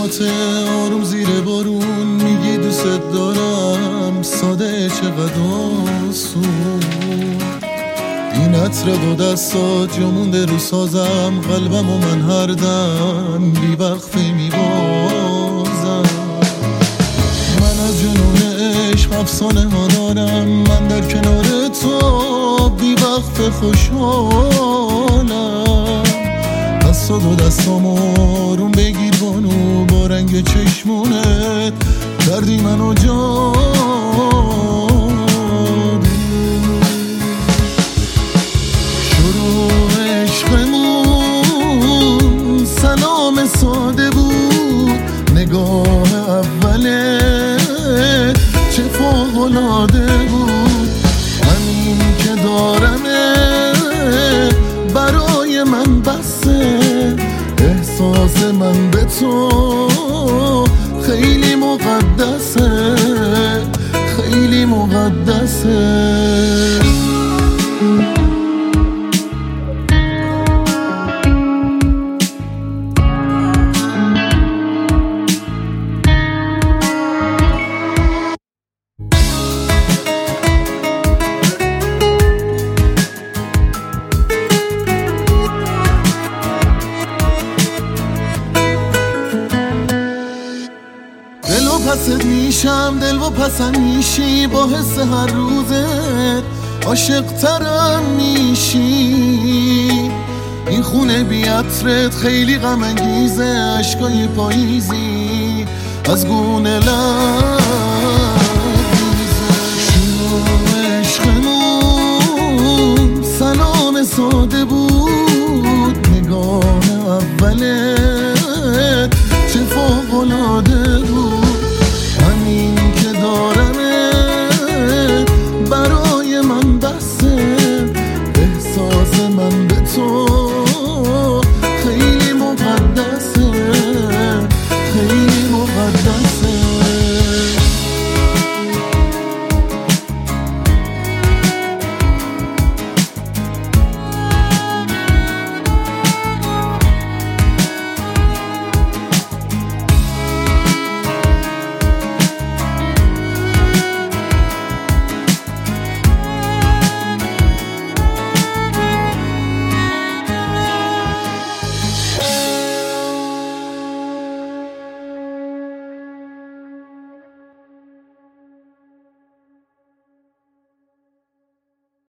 کلمات آروم زیر بارون میگی دوست دارم، ساده چقدر آسون. این عطر با دستات جا مونده رو سازم، قلبم و من هر دم بی وقفه میبازم. من از جنون عشق افسانه ها دارم، من در کنار تو بی وقفه خوشحالم. دست و دو دستام آروم بگیر بانو، با رنگ چشمونت کردی منو جادو. شروع عشقمون سلام ساده بود، نگاه اولت چه فوق‌العاده بود. همین که دارمه برای من بسه، احساس من به تو خیلی مقدسه، خیلی مقدسه. پست میشم دل و پسند میشی، با حس هر روزت عاشق ترم میشی. این خونه بی عطرت خیلی غم انگیزه، عشقای پاییزی از گونه لب